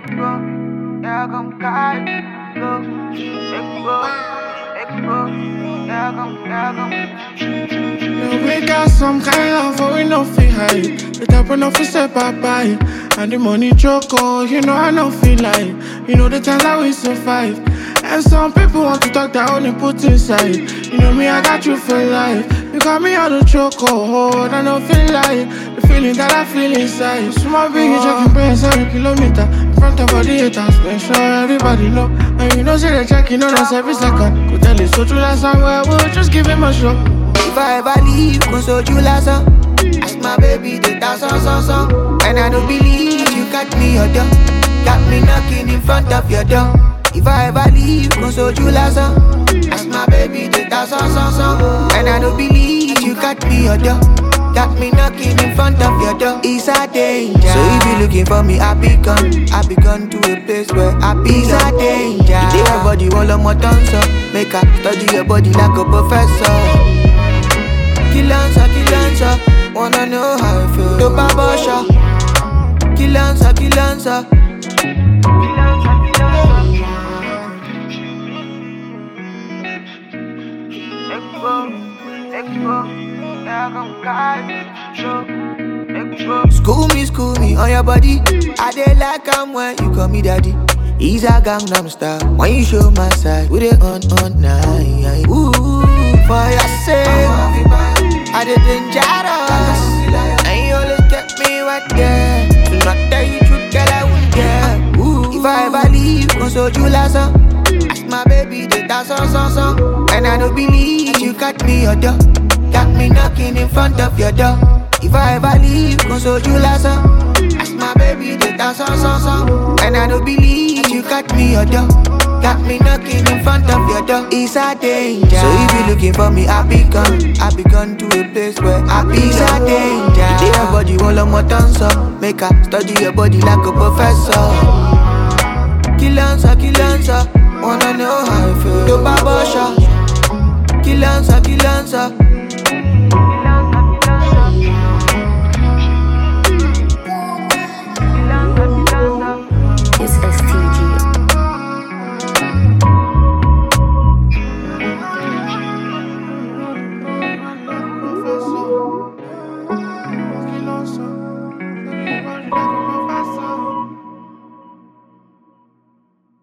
yeah, come carry go. Yeah, come. Now we got some kind of love, but we no feel high. The type of no feel say bye-bye. And the money choco, you know I no feel like. You know the times that we survive. And some people want to talk that only put inside. You know me, I got you for life. You got me on the choco, I don't feel like the feeling that I feel inside. Small big, you checking brains 100 kilometer. In front of all the haters, make sure everybody know. And you know, say they checking on us every second. Could tell it's so true last somewhere, we'll just give him a shot. If I ever leave, go so you last ask my baby to dance on. And I don't believe you got me your door. Got me knocking in front of your door. If I ever leave, go so you last ask my baby to dance on. And I don't believe you got me your door. Got me knocking in front of your door. It's a danger. So if you looking for me, I be gone to a place where I be. It's a danger. You your body all on my tongue, so make her study your body like a professor. Kill answer, wanna know how I feel. Do babosha. Kill answer. School me on your body. I dey like when you call me daddy. He's a Gangnam Style. When you show my side, we dey on night. Ooh, for your sake, I dey dangerous. And you always get me right there. Do not tell you truth, girl, I won't care. Ooh, if I ever leave, go so you last ask my baby to dance on. And I don't believe you got me your door. Got me knocking in front of your door. If I ever leave, go so you last ask my baby to dance on. And I don't believe you got me your door. Got me knocking in front of your door. It's a danger. So if you looking for me, I be gone to a place where I be. It's a danger. You your body all on my tongue, so make her study your body like a professor. Kill answer, wanna know how I feel. Do babosha. Kill answer.